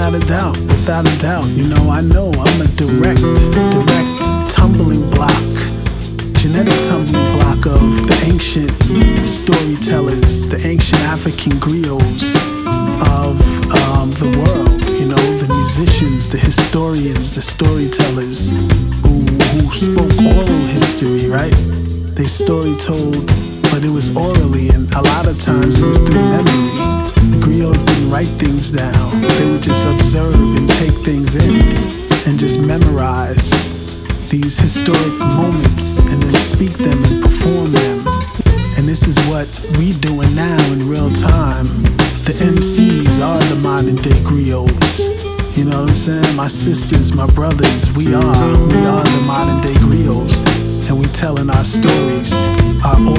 without a doubt, without a doubt. You know I'm a direct tumbling block, genetic tumbling block of the ancient storytellers, the ancient African griots of the world. You know, the musicians, the historians, the storytellers who spoke oral history, right? They story told, but it was orally, and a lot of times it was through memory. The griots didn't write things down. They would just observe and take things in and just memorize these historic moments and then speak them and perform them. And this is what we doing now in real time. The MCs are the modern day griots. You know what I'm saying? My sisters, my brothers, we are the modern day griots. And we telling our stories, our